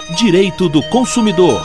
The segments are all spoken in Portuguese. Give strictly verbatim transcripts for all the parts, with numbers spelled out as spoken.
Direito do Consumidor.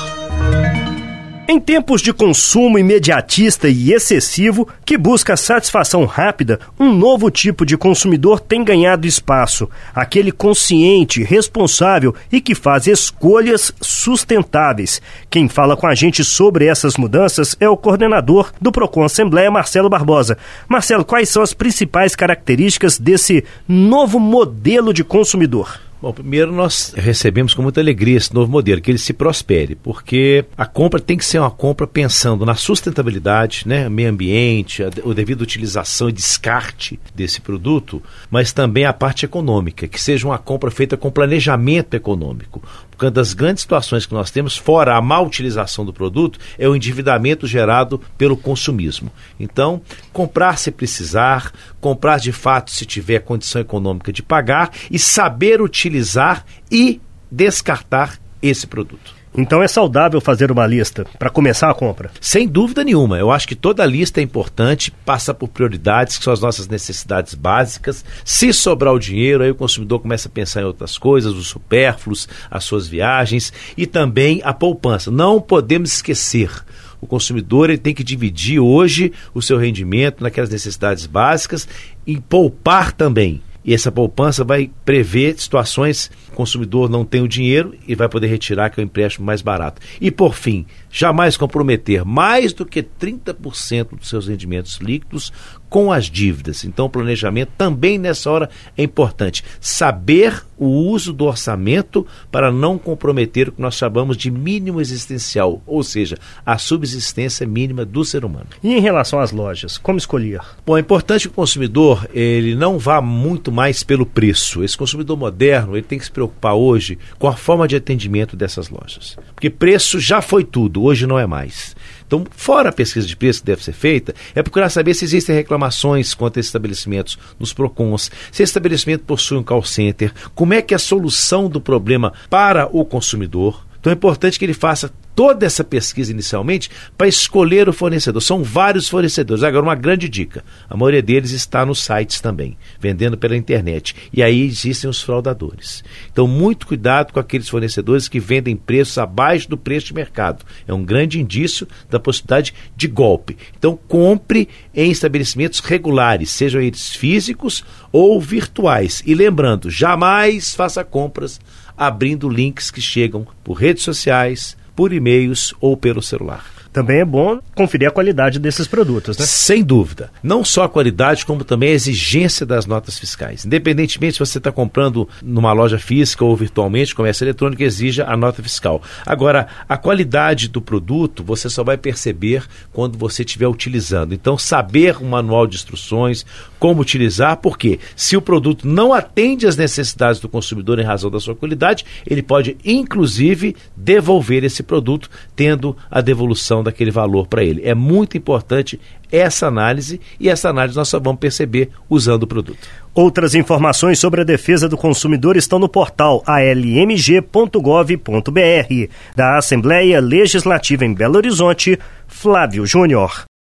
Em tempos de consumo imediatista e excessivo, que busca satisfação rápida, um novo tipo de consumidor tem ganhado espaço. Aquele consciente, responsável e que faz escolhas sustentáveis. Quem fala com a gente sobre essas mudanças é o coordenador do Procon Assembleia, Marcelo Barbosa. Marcelo, quais são as principais características desse novo modelo de consumidor? Bom, primeiro nós recebemos com muita alegria esse novo modelo, que ele se prospere, porque a compra tem que ser uma compra pensando na sustentabilidade, né, meio ambiente, a, a devida utilização e descarte desse produto, mas também a parte econômica, que seja uma compra feita com planejamento econômico. Porque uma das grandes situações que nós temos, fora a má utilização do produto, é o endividamento gerado pelo consumismo. Então, comprar se precisar, comprar de fato se tiver condição econômica de pagar e saber utilizar e descartar esse produto. Então é saudável fazer uma lista para começar a compra? Sem dúvida nenhuma. Eu acho que toda lista é importante, passa por prioridades, que são as nossas necessidades básicas. Se sobrar o dinheiro, aí o consumidor começa a pensar em outras coisas, os supérfluos, as suas viagens e também a poupança. Não podemos esquecer. O consumidor ele tem que dividir hoje o seu rendimento naquelas necessidades básicas e poupar também. E essa poupança vai prever situações que o consumidor não tem o dinheiro e vai poder retirar, que é o empréstimo mais barato. E, por fim, jamais comprometer mais do que trinta por cento dos seus rendimentos líquidos com as dívidas. Então, o planejamento também nessa hora é importante. Saber o uso do orçamento para não comprometer o que nós chamamos de mínimo existencial, ou seja, a subsistência mínima do ser humano. E em relação às lojas, como escolher? Bom, é importante que o consumidor ele não vá muito mais pelo preço. Esse consumidor moderno ele tem que se preocupar hoje com a forma de atendimento dessas lojas. Porque preço já foi tudo, hoje não é mais. Então, fora a pesquisa de preço que deve ser feita, é procurar saber se existem reclamações contra esses estabelecimentos nos Procons, se esse estabelecimento possui um call center, como é que é a solução do problema para o consumidor. Então é importante que ele faça toda essa pesquisa inicialmente para escolher o fornecedor. São vários fornecedores. Agora, uma grande dica, a maioria deles está nos sites também, vendendo pela internet. E aí existem os fraudadores. Então, muito cuidado com aqueles fornecedores que vendem preços abaixo do preço de mercado. É um grande indício da possibilidade de golpe. Então, compre em estabelecimentos regulares, sejam eles físicos ou virtuais. E lembrando, jamais faça compras abrindo links que chegam por redes sociais, por e-mails ou pelo celular. Também é bom conferir a qualidade desses produtos, né? Sem dúvida. Não só a qualidade, como também a exigência das notas fiscais. Independentemente se você está comprando numa loja física ou virtualmente, comércio eletrônico exija a nota fiscal. Agora, a qualidade do produto você só vai perceber quando você estiver utilizando. Então, saber o manual de instruções, como utilizar, porque se o produto não atende às necessidades do consumidor em razão da sua qualidade, ele pode, inclusive, devolver esse produto, tendo a devolução daquele valor para ele. É muito importante essa análise e essa análise nós só vamos perceber usando o produto. Outras informações sobre a defesa do consumidor estão no portal a l m g ponto gov ponto b r. Da Assembleia Legislativa em Belo Horizonte, Flávio Júnior.